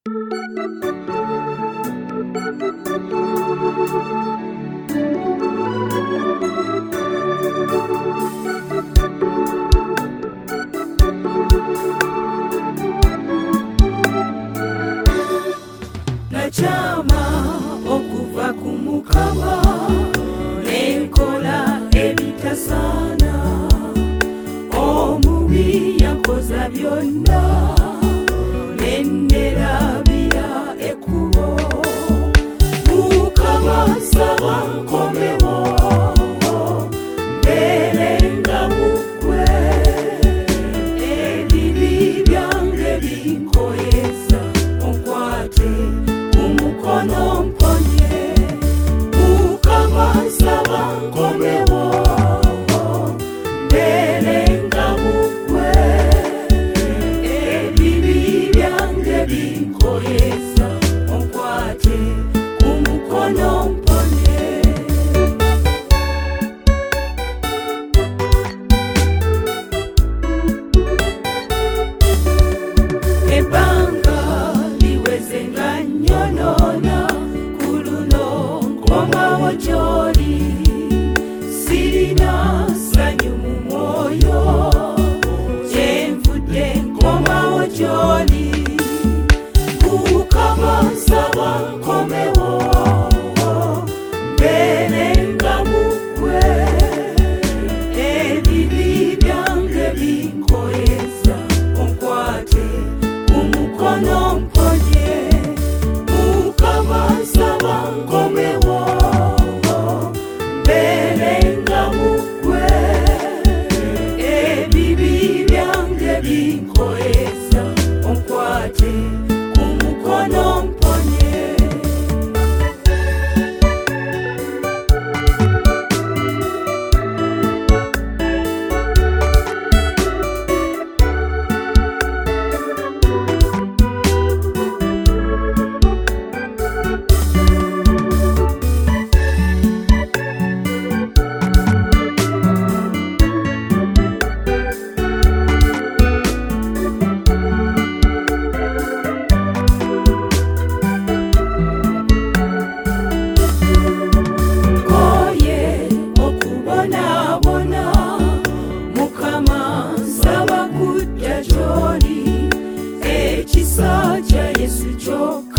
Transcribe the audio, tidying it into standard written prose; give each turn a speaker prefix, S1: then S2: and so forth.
S1: Nachama okuva ku Mukama nenkola ebitasaana, omubi yakoza byonna nenderabira ekkubo. Mukama nsaba nkomewo mbeerenga mu ggwe, ebibi byange binkoyeza onkwate umukono mponye. Mukama nsaba nkomewo mbeerenga mu ggwe, ebibi byange binkoyeza onkwate umukono mponye. Ebbanga liweze nga nnyonoona, ku luno nkomawo gy'oli, sirina ssanyu mu mwoyo, kyenvudde nkomawo gy'oli. Mukama nsaba nkomewo mbeerenga mu ggwe, ebibi byange binkoyeza onkwate umukono mponye. Mukama nsaba nkomewo mbeerenga mu ggwe, ebibi byange binkoyeza onkwate umukono mponye. Nkoye okubonaabona, Mukama nsaba kudda gy'oli, ekisa kya Yesu kyokka